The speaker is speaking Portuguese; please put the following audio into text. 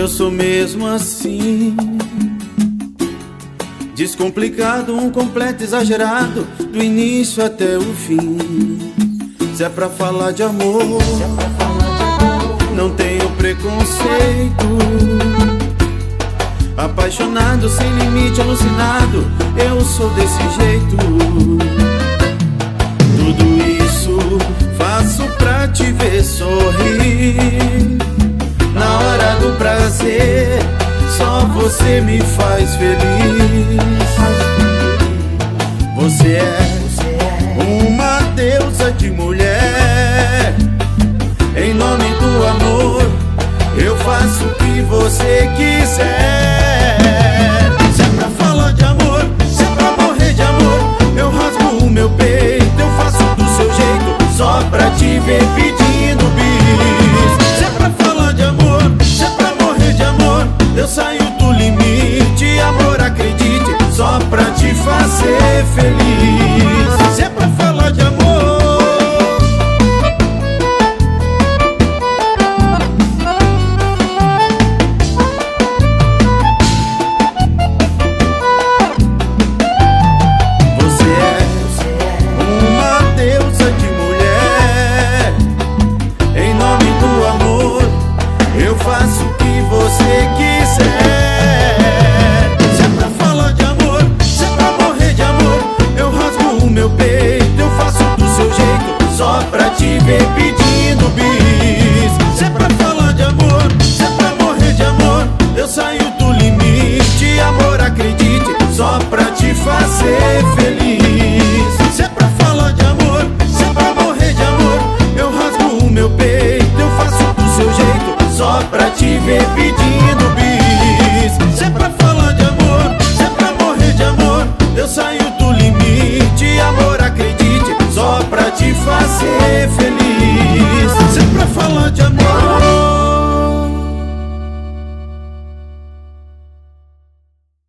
sou mesmo assim, descomplicado, um completo exagerado, do início até o fim. Se é pra falar de amor, não tenho preconceito. Apaixonado, sem limite, alucinado, eu sou desse jeito. Tudo isso faço pra te ver sorrir. Na hora do prazer, só você me faz feliz. Você é uma deusa de mulher. Em nome do amor, eu faço o que você quiser.